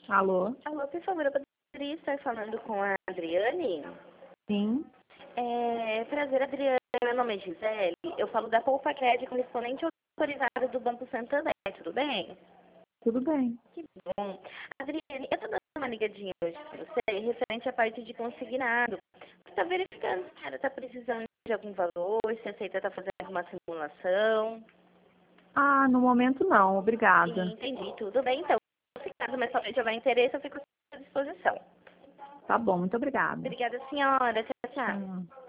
Alô? Alô, por favor, eu poderia estar falando com a Adriane? Sim, Prazer, Adriane. Meu nome é Gisele. Eu falo da Poupa Crédito, correspondente autorizada do Banco Santander. Tudo bem? tudo bem. Que bom. Adriane, eu tô dando uma ligadinha hoje pra você, referente à parte de consignado. Você tá verificando se a senhora tá precisando de algum valor, se aceita tá fazendo uma simulação. Ah, no momento não, obrigada. Entendi, tudo bem. Então, se caso mais pra frente houver interesse, eu fico à sua disposição. Tá bom, muito obrigada. Obrigada, senhora. Tchau, tchau. Tchau.